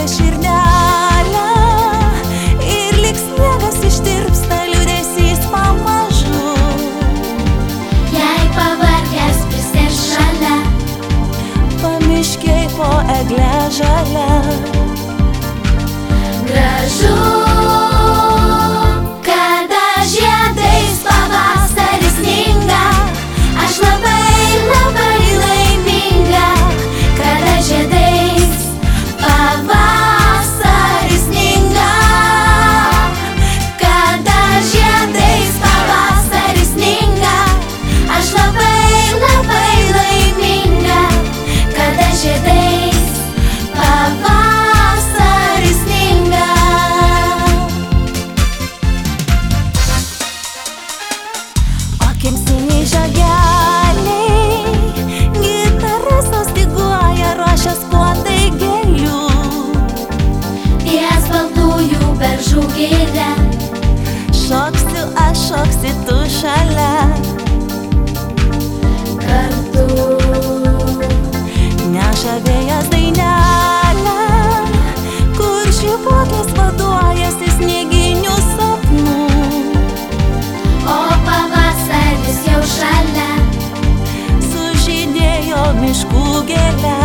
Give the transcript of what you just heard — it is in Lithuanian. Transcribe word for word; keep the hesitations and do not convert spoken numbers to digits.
širdelę ir lyg sniegas ištirpsta liūdesys pamažu. Jei pavargęs prisės šalia, Pamiškiai po egle žalia. gražu, kada žiedais pavasaris sninga. Aš labai, labai laiminga, kada žiedais pavasaris sninga. Kada žiedais pavasaris sninga. Aš labai, labai laiminga, kada žiedais pavasaris sninga. O kemsiniai žageliai, gitaristas styguoja, ruošias puotai gėlių. Ties baltųjų beržų giria, Šoksiu aš, šoksi tu šalia. kartu Neša vėjas dainelę, kur žibuoklės vaduojasi snieginių sapnų. o pavasaris jau šalia. Sužydėjo miškų gėlė.